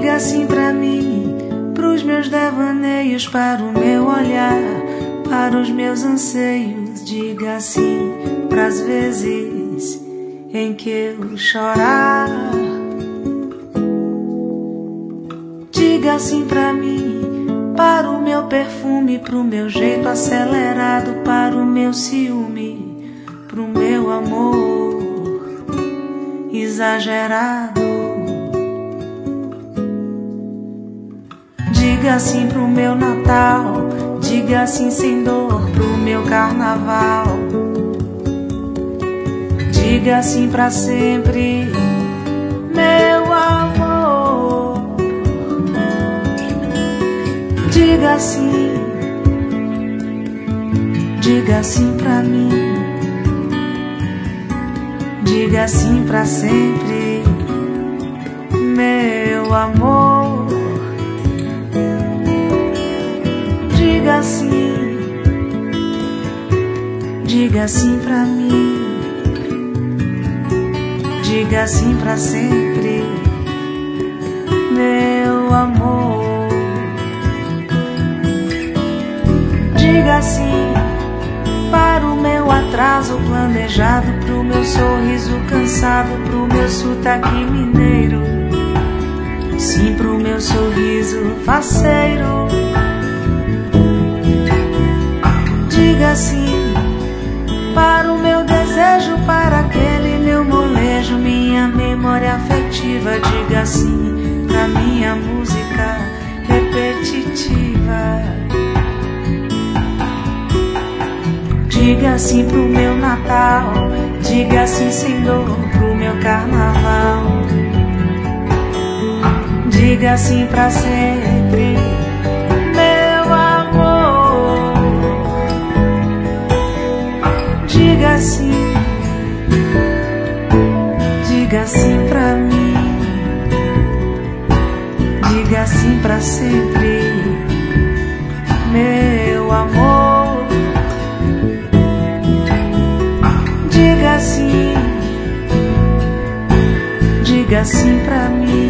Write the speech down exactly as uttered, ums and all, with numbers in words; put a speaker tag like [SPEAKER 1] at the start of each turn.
[SPEAKER 1] Diga sim pra mim, pros meus devaneios, para o meu olhar, para os meus anseios. Diga sim pras vezes em que eu chorar. Diga sim pra mim, para o meu perfume, pro meu jeito acelerado, para o meu ciúme, pro meu amor exagerado. Diga sim pro meu Natal, diga sim sem dor pro meu carnaval. Diga sim pra sempre, meu amor. Diga sim, diga sim pra mim. Diga sim pra sempre, meu amor. Diga sim, diga sim pra mim. Diga sim pra sempre, meu amor. Diga sim para o meu atraso planejado, pro meu sorriso cansado, pro meu sotaque mineiro. Sim pro meu sorriso faceiro. Diga sim para o meu desejo, para aquele meu molejo, minha memória afetiva. Diga sim pra minha música repetitiva. Diga sim pro meu Natal, diga sim sem dor pro meu carnaval. Diga sim pra sempre, meu amor. Diga sim, diga sim pra mim. Diga sim pra sempre, meu amor. Diga sim, diga sim pra mim.